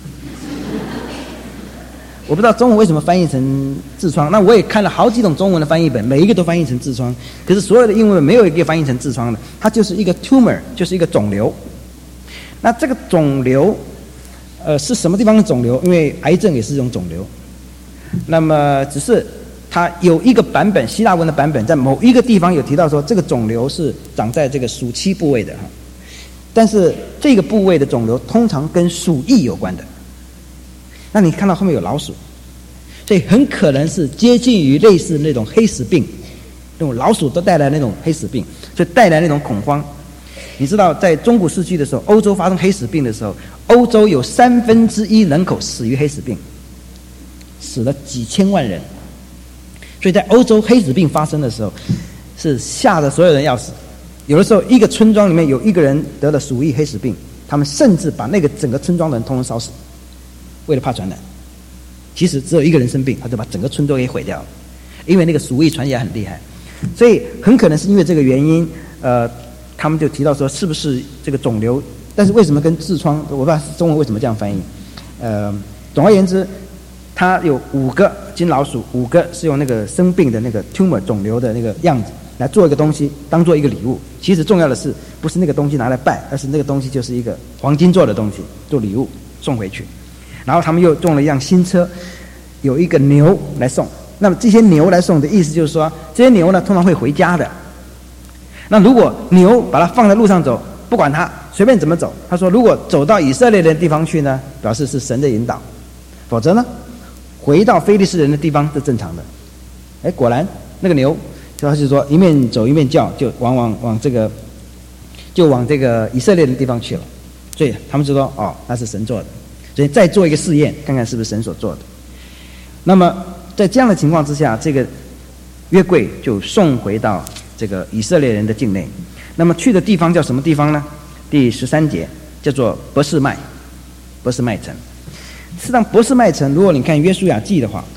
我不知道中文为什么翻译成痔疮，那我也看了好几种中文的翻译本，每一个都翻译成痔疮，可是所有的英文没有一个翻译成痔疮的，它就是一个 tumor， 就是一个肿瘤。那这个肿瘤是什么地方的肿瘤？因为癌症也是一种肿瘤，那么只是它有一个版本，希腊文的版本在某一个地方有提到说这个肿瘤是长在这个属膝部位的但是这个部位的肿瘤通常跟鼠疫有关的。那你看到后面有老鼠，所以很可能是接近于类似那种黑死病，那种老鼠都带来那种黑死病，所以带来那种恐慌。你知道在中古世纪的时候，欧洲发生黑死病的时候，欧洲有1/3人口死于黑死病，死了几千万人。所以在欧洲黑死病发生的时候，是吓得所有人要死。有的时候一个村庄里面有一个人得了鼠疫黑死病，他们甚至把那个整个村庄的人通通烧死，为了怕传染。其实只有一个人生病，他就把整个村庄给毁掉了，因为那个鼠疫传起来很厉害。所以很可能是因为这个原因，他们就提到说是不是这个肿瘤，但是为什么跟痔疮，我不知道中文为什么这样翻译。总而言之，它有5个金老鼠，5个是用那个生病的那个 tumor 肿瘤的那个样子来做一个东西，当做一个礼物。其实重要的是不是那个东西拿来拜，而是那个东西就是一个黄金做的东西，做礼物送回去。然后他们又种了一辆新车，有一个牛来送。那么这些牛来送的意思就是说，这些牛呢通常会回家的。那如果牛把它放在路上走，不管它随便怎么走，他说如果走到以色列人的地方去呢，表示是神的引导；否则呢，回到非利士人的地方是正常的。果然那个牛，他就说一面走一面叫，就往这个以色列人的地方去了。所以他们就说那是神做的。所以再做一个试验，看看是不是神所做的。那么在这样的情况之下，这个约柜就送回到这个以色列人的境内。那么去的地方叫什么地方呢？第13节叫做伯示麦城。事实上伯示麦城，如果你看约书亚记的话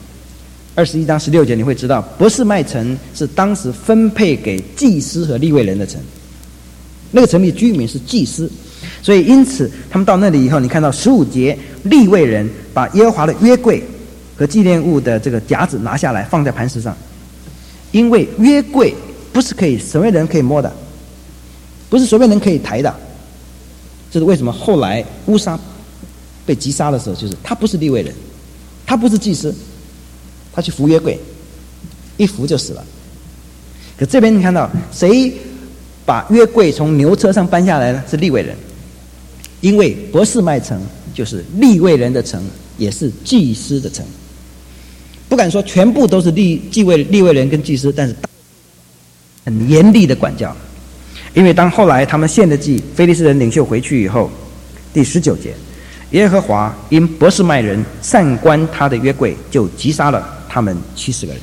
，21章16节你会知道，伯示麦城是当时分配给祭司和利未人的城，那个城里居民是祭司。所以因此他们到那里以后，你看到15节，利未人把耶和华的约柜和纪念物的这个夹子拿下来放在磐石上，因为约柜不是可以随便人可以摸的，不是随便人可以抬的。这是为什么后来乌撒被击杀的时候，就是他不是利未人，他不是祭司，他去扶约柜，一扶就死了。可这边你看到谁把约柜从牛车上搬下来呢？是利未人，因为伯示麦城就是利未人的城，也是祭司的城。不敢说全部都是利未人跟祭司，但是很严厉的管教。因为当后来他们献了祭，非利士人领袖回去以后，第19节，耶和华因伯示麦人擅观他的约柜，就击杀了他们70个人。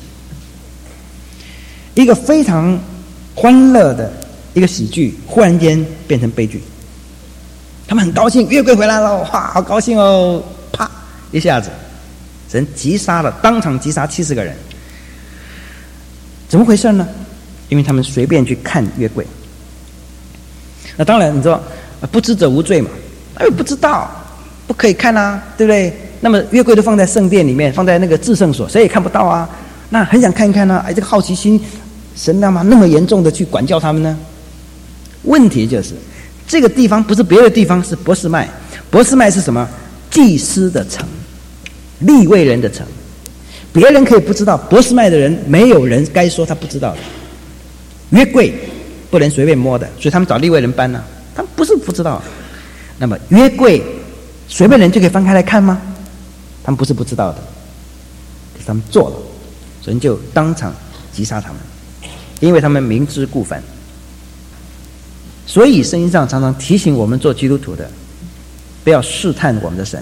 一个非常欢乐的一个喜剧，忽然间变成悲剧。他们很高兴，约柜回来了，哇，好高兴哦！啪，一下子，神击杀了，当场击杀70个人。怎么回事呢？因为他们随便去看约柜。那当然，你说不知者无罪嘛，不知道，不可以看啊，对不对？那么约柜都放在圣殿里面，放在那个至圣所，谁也看不到啊。那很想看一看啊，这个好奇心，神干嘛那么严重的去管教他们呢？问题就是这个地方不是别的地方，是伯示麦。伯示麦是什么？祭司的城，利未人的城。别人可以不知道，伯示麦的人没有人该说他不知道的。约柜不能随便摸的，所以他们找利未人搬呢。他们不是不知道。那么约柜随便人就可以翻开来看吗？他们不是不知道的，可是他们做了，神就当场击杀他们，因为他们明知故犯。所以圣经上常常提醒我们做基督徒的，不要试探我们的神。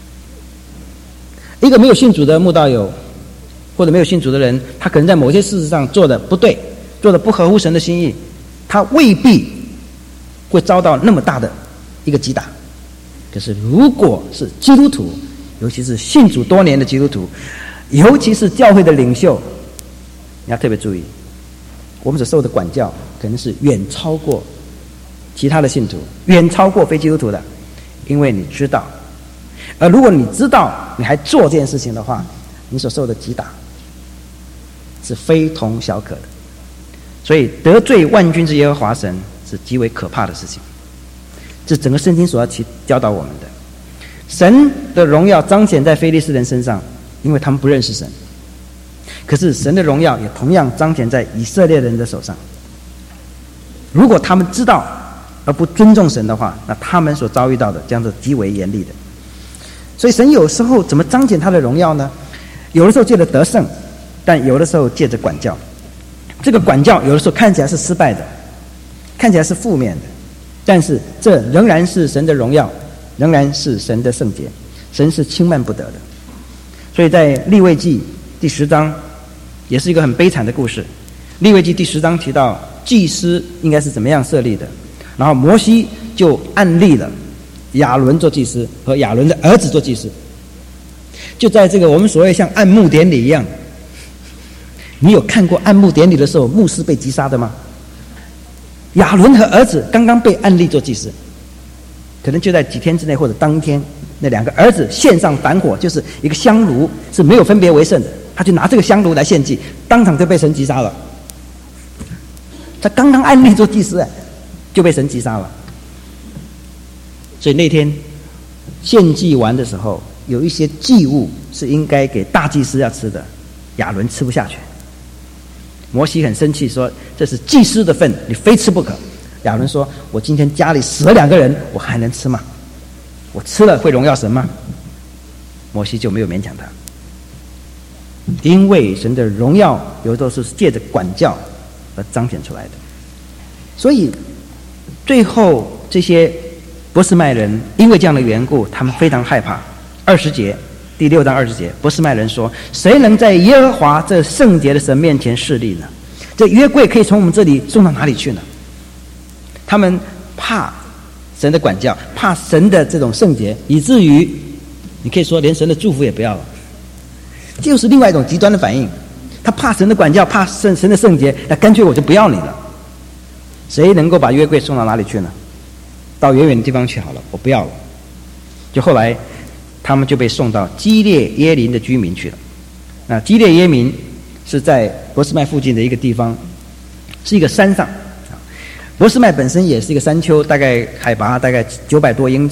一个没有信主的慕道友或者没有信主的人，他可能在某些事实上做的不对，做的不合乎神的心意，他未必会遭到那么大的一个击打。可是如果是基督徒，尤其是信主多年的基督徒，尤其是教会的领袖，你要特别注意，我们所受的管教可能是远超过其他的信徒，远超过非基督徒的。因为你知道，而如果你知道你还做这件事情的话，你所受的击打是非同小可的。所以得罪万军之耶和华神是极为可怕的事情，这整个圣经所要教导我们的。神的荣耀彰显在非利士人身上，因为他们不认识神。可是神的荣耀也同样彰显在以色列人的手上。如果他们知道而不尊重神的话，那他们所遭遇到的将是极为严厉的。所以神有时候怎么彰显他的荣耀呢？有的时候借着得胜，但有的时候借着管教。这个管教有的时候看起来是失败的，看起来是负面的，但是这仍然是神的荣耀，仍然是神的圣洁，神是轻慢不得的。所以在利未记第10章也是一个很悲惨的故事。利未记第10章提到祭司应该是怎么样设立的，然后摩西就按立了亚伦做祭司和亚伦的儿子做祭司。就在这个我们所谓像按牧典礼一样，你有看过按牧典礼的时候牧师被击杀的吗？亚伦和儿子刚刚被按立做祭司，可能就在几天之内或者当天，那2个儿子献上反火，就是一个香炉是没有分别为圣的，他就拿这个香炉来献祭，当场就被神击杀了。他刚刚按立做祭司就被神击杀了。所以那天献祭完的时候，有一些祭物是应该给大祭司要吃的，亚伦吃不下去。摩西很生气说，这是祭司的份，你非吃不可。亚伦说，我今天家里死了2个人，我还能吃吗？我吃了会荣耀神吗？摩西就没有勉强他，因为神的荣耀有时候是借着管教而彰显出来的。所以最后这些伯示麦人因为这样的缘故，他们非常害怕。20节，第6章20节，伯示麦人说，谁能在耶和华这圣洁的神面前侍立呢？这约柜可以从我们这里送到哪里去呢？他们怕神的管教，怕神的这种圣洁，以至于你可以说连神的祝福也不要了，就是另外一种极端的反应。他怕神的管教，怕神的圣洁，那干脆我就不要你了。谁能够把约柜送到哪里去呢？到远远的地方去好了，我不要了。就后来他们就被送到基列耶琳的居民去了。那基列耶琳是在伯示麦附近的一个地方，是一个山上。伯示麦本身也是一个山丘，大概海拔大概900多英尺，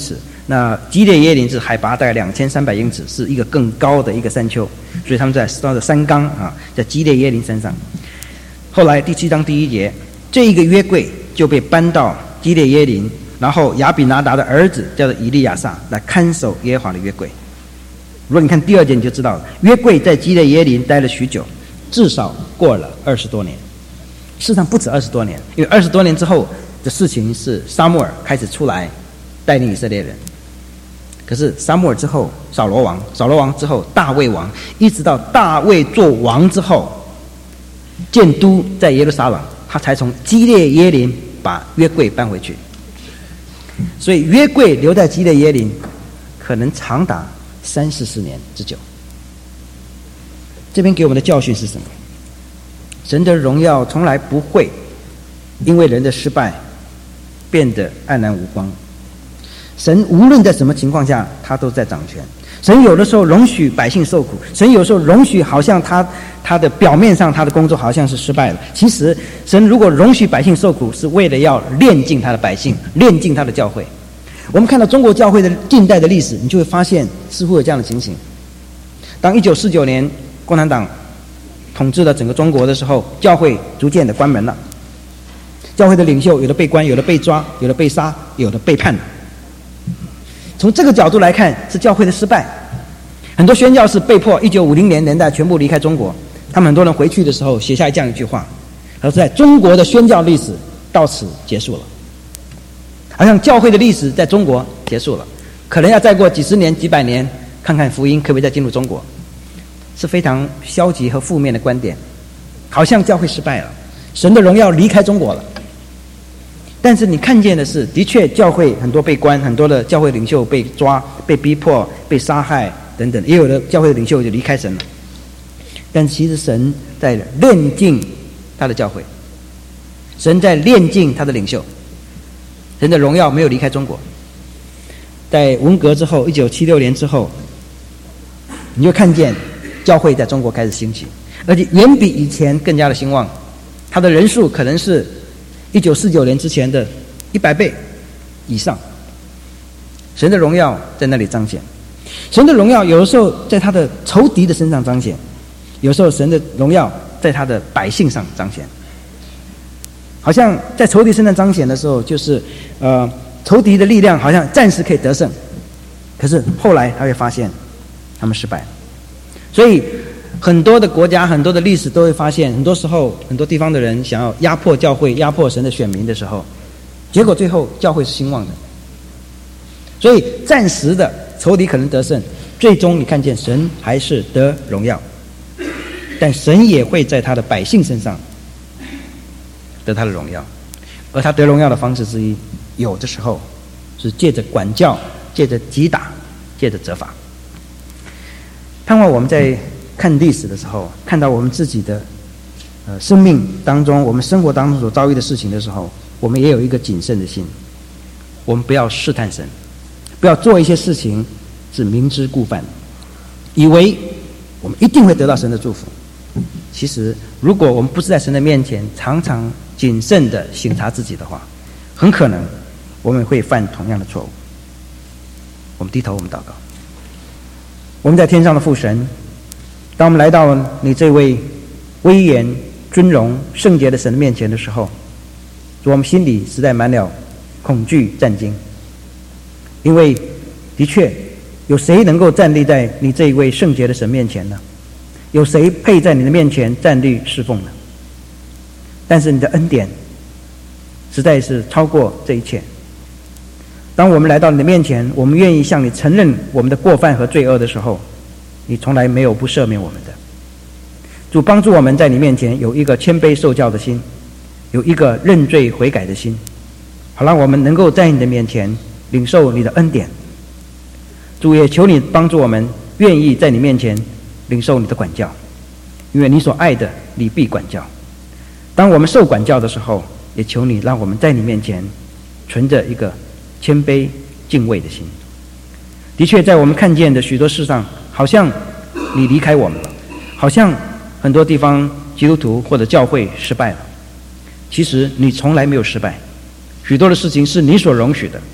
那基列耶林是海拔大概2300英尺，是一个更高的一个山丘，所以他们在烧的山冈啊，在基列耶林山上。后来第7章第1节，这一个约柜就被搬到基列耶林，然后亚比拿达的儿子叫做以利亚撒来看守耶和华的约柜。如果你看第2节，你就知道了，约柜在基列耶林待了许久，至少过了20多年。事实上不止20多年，因为20多年之后的事情是撒母耳开始出来带领以色列人。可是撒母耳之后扫罗王，扫罗王之后大卫王，一直到大卫做王之后，建都在耶路撒冷，他才从基列耶林把约柜搬回去。所以约柜留在基列耶林可能长达30-40年之久。这边给我们的教训是什么？神的荣耀从来不会因为人的失败变得黯然无光。神无论在什么情况下，他都在掌权。神有的时候容许百姓受苦，神有时候容许好像他的表面上他的工作好像是失败了，其实神如果容许百姓受苦，是为了要炼净他的百姓，炼净他的教会。我们看到中国教会的近代的历史，你就会发现似乎有这样的情形。当1949年共产党统治了整个中国的时候，教会逐渐的关门了，教会的领袖有的被关，有的被抓，有的被杀，有的背叛了。从这个角度来看，是教会的失败。很多宣教士被迫1950年代全部离开中国，他们很多人回去的时候写下这样一句话，而在中国的宣教历史到此结束了，好像教会的历史在中国结束了，可能要再过几十年几百年，看看福音可不可以再进入中国，是非常消极和负面的观点，好像教会失败了，神的荣耀离开中国了。但是你看见的是，的确教会很多被关，很多的教会领袖被抓、被逼迫、被杀害等等，也有的教会的领袖就离开神了。但其实神在炼净他的教会，神在炼净他的领袖，神的荣耀没有离开中国。在文革之后，1976年之后，你就看见教会在中国开始兴起，而且远比以前更加的兴旺，它的人数可能是1949年之前的100倍以上。神的荣耀在那里彰显，神的荣耀有的时候在他的仇敌的身上彰显，有时候神的荣耀在他的百姓上彰显。好像在仇敌身上彰显的时候，就是仇敌的力量好像暂时可以得胜，可是后来他会发现他们失败。所以很多的国家、很多的历史都会发现，很多时候很多地方的人想要压迫教会、压迫神的选民的时候，结果最后教会是兴旺的。所以暂时的仇敌可能得胜，最终你看见神还是得荣耀，但神也会在他的百姓身上得他的荣耀。而他得荣耀的方式之一，有的时候是借着管教，借着击打，借着责罚。盼望我们在看历史的时候，看到我们自己的生命当中，我们生活当中所遭遇的事情的时候，我们也有一个谨慎的心。我们不要试探神，不要做一些事情是明知故犯，以为我们一定会得到神的祝福。其实如果我们不是在神的面前常常谨慎的省察自己的话，很可能我们会犯同样的错误。我们低头，我们祷告。我们在天上的父神，当我们来到你这位威严、尊荣、圣洁的神的面前的时候，我们心里实在满了恐惧、战惊。因为的确有谁能够站立在你这一位圣洁的神面前呢？有谁配在你的面前站立侍奉呢？但是你的恩典实在是超过这一切。当我们来到你的面前，我们愿意向你承认我们的过犯和罪恶的时候，你从来没有不赦免我们的。主帮助我们在你面前有一个谦卑受教的心，有一个认罪悔改的心，好让我们能够在你的面前领受你的恩典。主也求你帮助我们愿意在你面前领受你的管教，因为你所爱的你必管教。当我们受管教的时候，也求你让我们在你面前存着一个谦卑敬畏的心。的确在我们看见的许多事上，好像你离开我们了，好像很多地方基督徒或者教会失败了。其实你从来没有失败，许多的事情是你所容许的，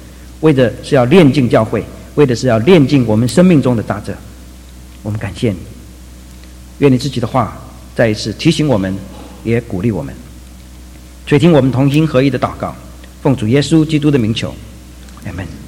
为的是要炼净教会，为的是要炼净我们生命中的杂质。我们感谢你，愿你自己的话再一次提醒我们，也鼓励我们。垂听我们同心合一的祷告，奉主耶稣基督的名求，阿们。